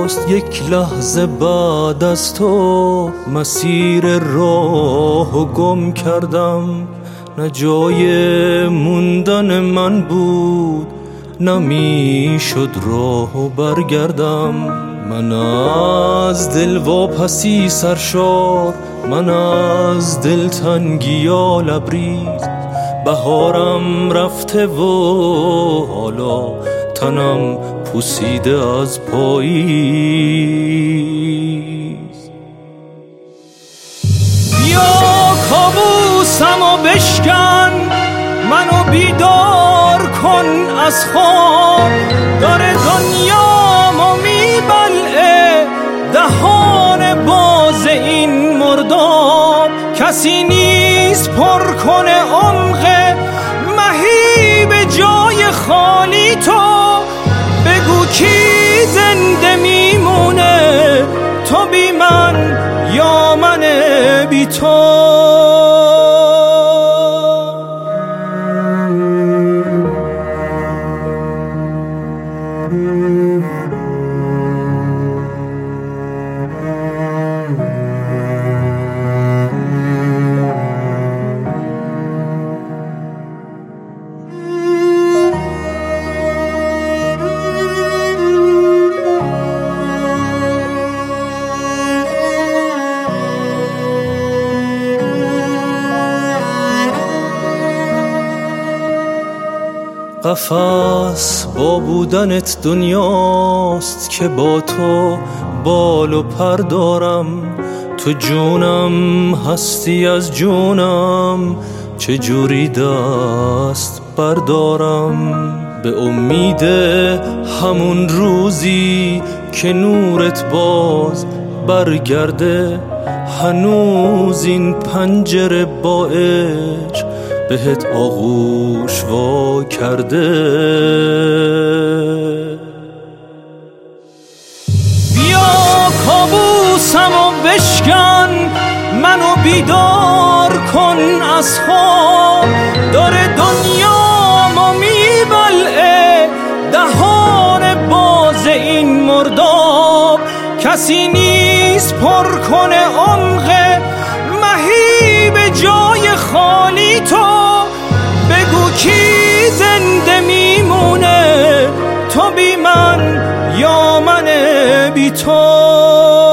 راست یک لحظه بعد از تو مسیر راه گم کردم. نه جای موندن من بود، نه شد راهو برگردم. من از دل واپسی سرشار، من از دلتنگیا لبریز. بهارم رفته و حالا تنم پوسیده از پاییز. بیا کابوسمو بشکن، منو بیدار کن از خواب. داره دنیامو میبلعه دهان باز این مرداب. کسی نیست پر کنه عمق مهیب جای خالی تو. بگو کی زنده میمونه، تو بی من یا من بی تو. قفس با بودنت دنیاست که با تو بال و پر دارم. تو جونم هستی از جونم، چجوری دست بردارم؟ به امید همون روزی که نورت باز برگرده، هنوز این پنجره با عشق بهت آغوش وا کرده. بیا کابوسمو بشکن، منو بیدار کن از خواب. داره دنیامو میبلعه دهان باز این مرداب. کسی نیست پر کنه عمق مهیب جای خالی تو. بگو کی زنده میمونه، تو بی من یا من بی تو.